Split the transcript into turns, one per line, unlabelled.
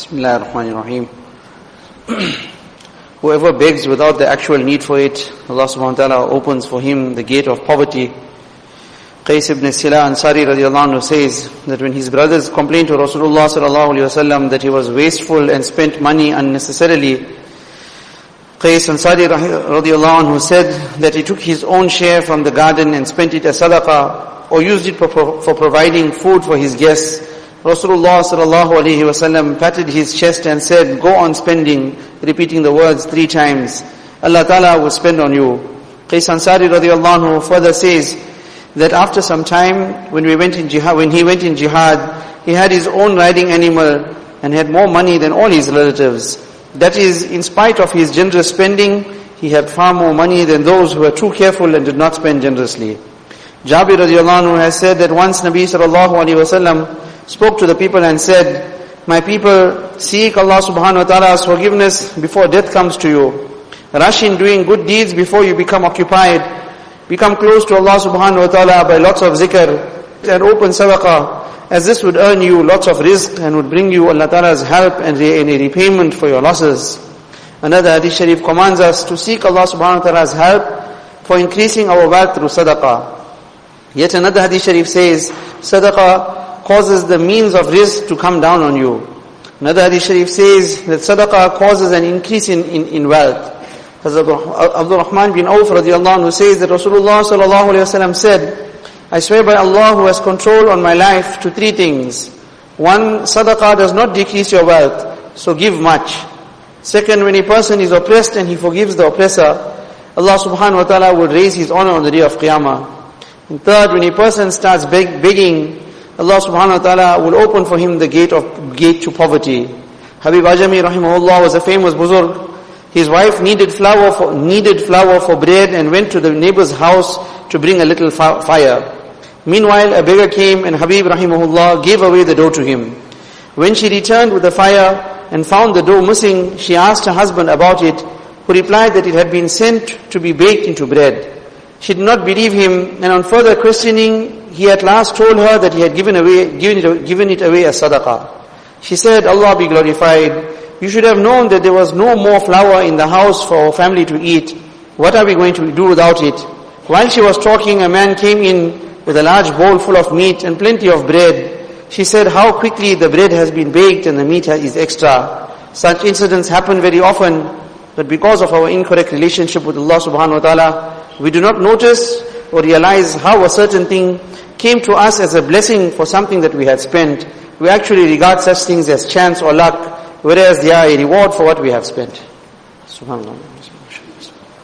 Bismillah ar-Rahman ar-Rahim. Whoever begs without the actual need for it, Allah subhanahu wa ta'ala opens for him the gate of poverty. Qais ibn Sila Ansari radiallahu anhu says that when his brothers complained to Rasulullah sallallahu alayhi wasallam that he was wasteful and spent money unnecessarily, Qais Ansari radiallahu anhu said that he took his own share from the garden and spent it as sadaqah, or used it for providing food for his guests. Rasulullah sallallahu alayhi wasallam patted his chest and said, "Go on spending," repeating the words 3 times. Allah Ta'ala will spend on you. Qais Ansari radiallahu anhu further says that after some time, when he went in jihad, he had his own riding animal and had more money than all his relatives. That is, in spite of his generous spending, he had far more money than those who were too careful and did not spend generously. Jabir radiallahu anhu has said that once Nabi sallallahu alayhi wasallam spoke to the people and said, "My people, seek Allah subhanahu wa ta'ala's forgiveness before death comes to you. Rush in doing good deeds before you become occupied. Become close to Allah subhanahu wa ta'ala by lots of zikr and open sadaqah, as this would earn you lots of rizq and would bring you Allah Ta'ala's help and a repayment for your losses." Another hadith sharif commands us to seek Allah subhanahu wa ta'ala's help for increasing our wealth through sadaqah. Yet another hadith sharif says, sadaqah causes the means of rizq to come down on you. Another hadith sharif says that sadaqah causes an increase in wealth. Hazrat Abdul Rahman bin Auf radiallahu anhu says that Rasulullah sallallahu alayhi wasallam said, "I swear by Allah who has control on my life to 3 things. 1, sadaqah does not decrease your wealth, so give much. 2nd, when a person is oppressed and he forgives the oppressor, Allah subhanahu wa ta'ala will raise his honor on the day of Qiyamah. And 3rd, when a person starts begging, Allah subhanahu wa ta'ala will open for him the gate to poverty." Habib Ajami rahimahullah was a famous buzurg. His wife needed flour for bread and went to the neighbor's house to bring a little fire. Meanwhile, a beggar came and Habib rahimahullah gave away the dough to him. When she returned with the fire and found the dough missing, she asked her husband about it, who replied that it had been sent to be baked into bread. She did not believe him, and on further questioning, he at last told her that he had given it away as sadaqah. She said, "Allah be glorified. You should have known that there was no more flour in the house for our family to eat. What are we going to do without it?" While she was talking, a man came in with a large bowl full of meat and plenty of bread. She said, "How quickly the bread has been baked and the meat is extra." Such incidents happen very often, but because of our incorrect relationship with Allah subhanahu wa ta'ala, we do not notice or realize how a certain thing came to us as a blessing for something that we had spent. We actually regard such things as chance or luck, whereas they are a reward for what we have spent. Subhanallah.